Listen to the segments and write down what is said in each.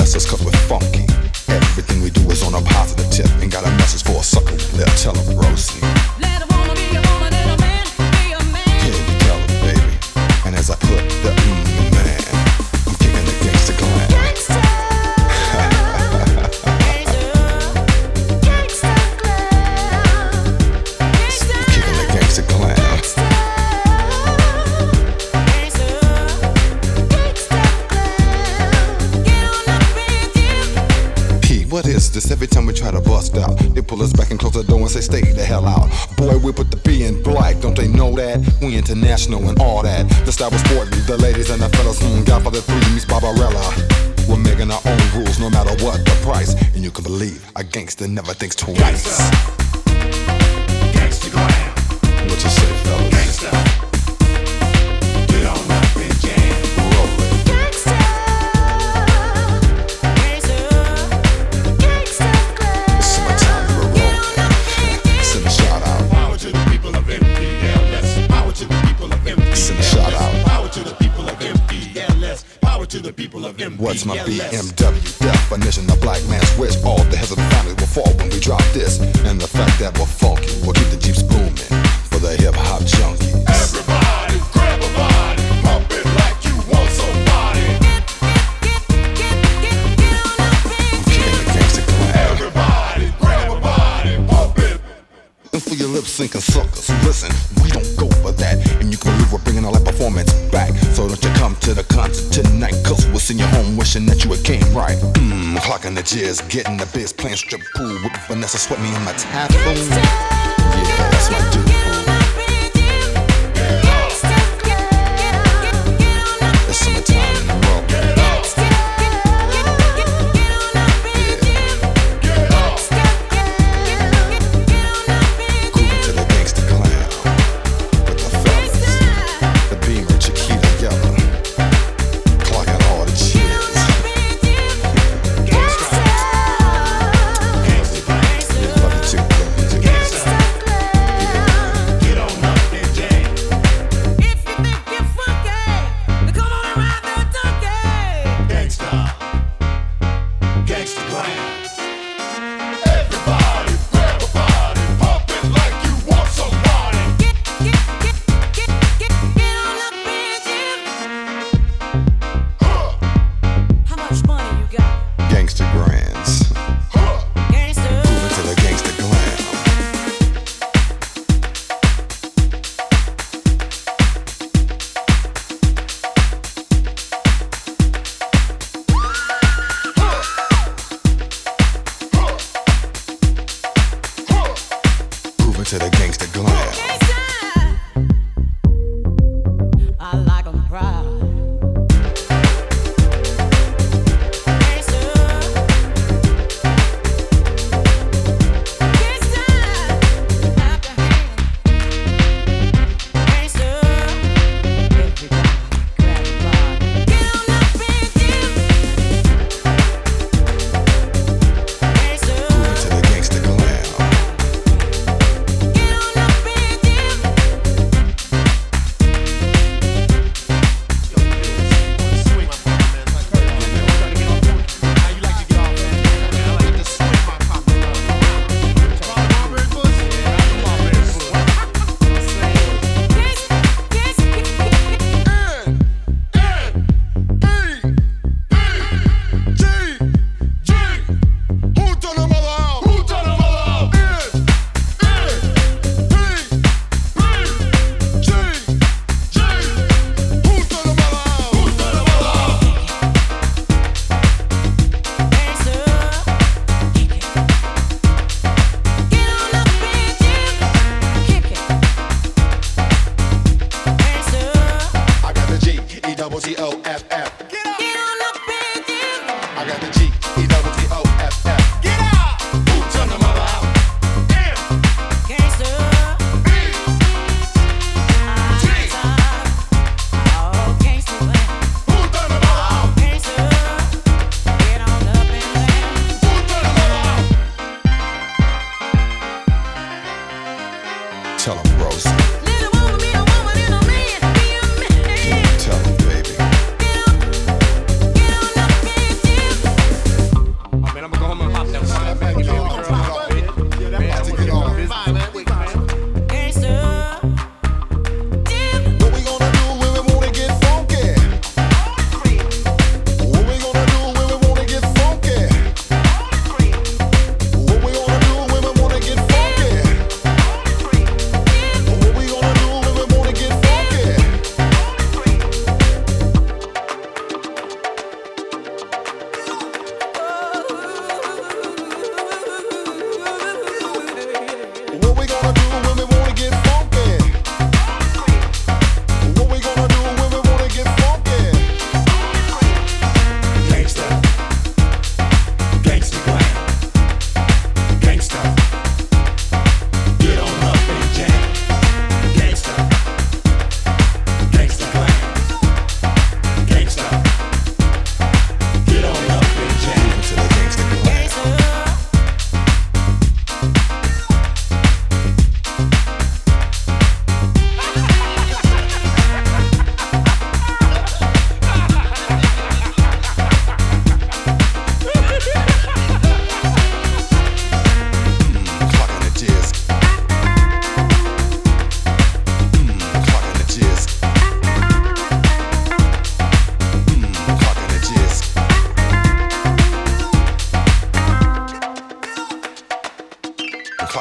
mess us cause we're funky. Everything we do is on a positive tip. Ain't got a message for a sucker. They'll tell them, Rosie. Let a woman be a woman and a man be a man. Yeah, you tell them, baby. And as I put the in man, I'm kicking the gangsta glam. Gangsta. What is this? Every time we try to bust out, they pull us back and close the door and say, stay the hell out. Boy, we put the B in black, don't they know that? We international and all that. The style was sporting, the ladies and the fellas, Godfather 3 meets Barbarella. We're making our own rules no matter what the price. And you can believe a gangster never thinks twice. Gangsta. Gangsta glam. What you say, fellas? Gangsta. Get on up and jam. Roll it. To the people of MPLS. What's my BMW definition? A black man's wish. All the heads of the family will fall when we drop this. And the fact that we're funky will keep the Jeeps booming for the hip-hop junkies. Everybody grab a body, pump it like you want somebody. I'm kicking the gangsta glam. Everybody grab a body, pump it. And for your lip-syncing suckers, listen, we don't go for that. And you can believe we're bringing all that performance back. So don't you come to the concert tonight, cause we'll send you home wishing that you had came right. Clocking the jizz, getting the biz, playing strip pool with Vanessa Sweat me in my taproom. Yeah, that's my dude. It's summertime in the road. Grooving to the gangsta glam with the fellas, the Beamer, Chiquita, Yellow, clocking all the cheers. Love you too, love you too. Get on up and jam. If you think you're funky, then come on and ride the donkey. Gangsta. Gangsta glam. Everybody grab a body, pump it like you want somebody. Get on up and jam. How much money you got? Gangsta grands, Gangsta. moving to the gangsta glam. Moving to the gangsta glam. I like 'em proud. Moving to the gangsta glam. I got the G-E-double-T-O-F-F. I got the G-E-double-T-O-F-F. Get out! Who turned the mother out? Who turned the mother out? Who turned the mother out? Tell 'em, Rosie. Tell 'em, baby.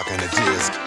rocking the disc.